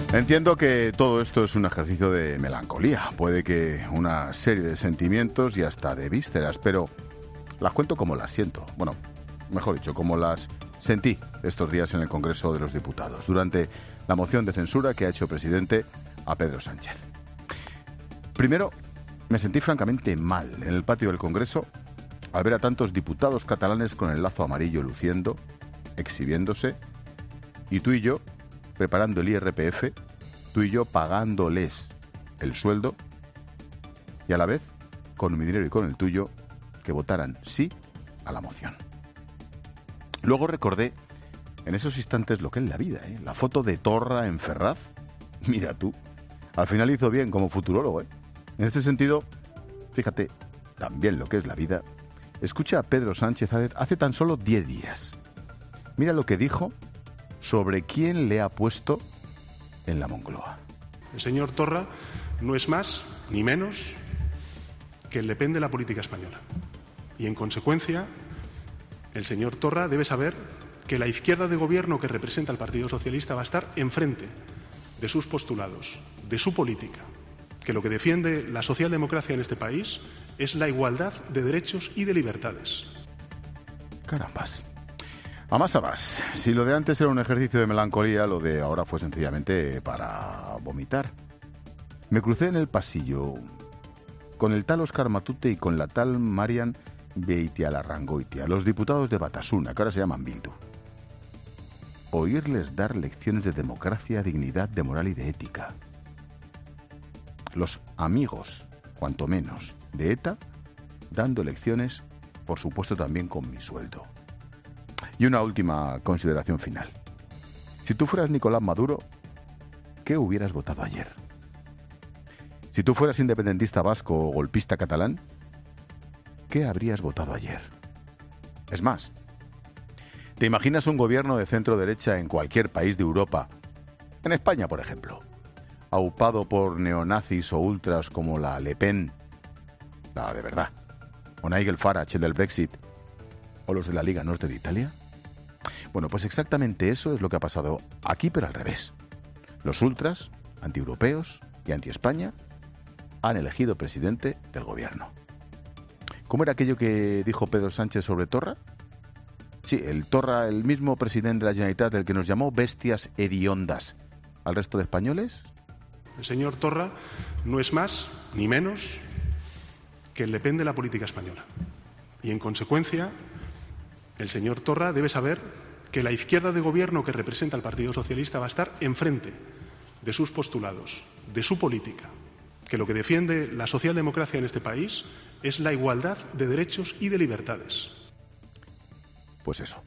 Entiendo que todo esto es un ejercicio de melancolía, puede que una serie de sentimientos y hasta de vísceras, pero las cuento como las siento. Bueno, mejor dicho, como las sentí estos días en el Congreso de los Diputados, durante la moción de censura que ha hecho presidente a Pedro Sánchez. Primero, me sentí francamente mal en el patio del Congreso al ver a tantos diputados catalanes con el lazo amarillo luciendo, exhibiéndose, y tú y yo preparando el IRPF, tú y yo pagándoles el sueldo, y a la vez, con mi dinero y con el tuyo, que votaran sí a la moción. Luego recordé en esos instantes lo que es la vida, la foto de Torra en Ferraz. Mira tú, al final hizo bien como futurólogo. En este sentido, fíjate también lo que es la vida. Escucha a Pedro Sánchez hace tan solo 10 días. Mira lo que dijo sobre quién le ha puesto en la Moncloa. El señor Torra no es más ni menos que el Le Pen de la política española. Y en consecuencia, el señor Torra debe saber que la izquierda de gobierno que representa al Partido Socialista va a estar enfrente de sus postulados, de su política, que lo que defiende la socialdemocracia en este país es la igualdad de derechos y de libertades. Carambas. A más, si lo de antes era un ejercicio de melancolía, lo de ahora fue sencillamente para vomitar. Me crucé en el pasillo con el tal Óscar Matute y con la tal Marian Beitialarrangoitia, los diputados de Batasuna, que ahora se llaman Bildu. Oírles dar lecciones de democracia, dignidad, de moral y de ética. Los amigos, cuanto menos, de ETA, dando lecciones, por supuesto también con mi sueldo. Y una última consideración final. Si tú fueras Nicolás Maduro, ¿qué hubieras votado ayer? Si tú fueras independentista vasco o golpista catalán, ¿qué habrías votado ayer? Es más, ¿te imaginas un gobierno de centro-derecha en cualquier país de Europa, en España, por ejemplo, aupado por neonazis o ultras como la Le Pen, la de verdad, o Nigel Farage, el del Brexit, o los de la Liga Norte de Italia? Bueno, pues exactamente eso es lo que ha pasado aquí, pero al revés. Los ultras, antieuropeos y anti-España, han elegido presidente del gobierno. ¿Cómo era aquello que dijo Pedro Sánchez sobre Torra? Sí, el Torra, el mismo presidente de la Generalitat, el que nos llamó bestias hediondas al resto de españoles. El señor Torra no es más ni menos que el Le Pen de la política española. Y en consecuencia, el señor Torra debe saber que la izquierda de gobierno que representa al Partido Socialista va a estar enfrente de sus postulados, de su política, que lo que defiende la socialdemocracia en este país es la igualdad de derechos y de libertades. Pues eso.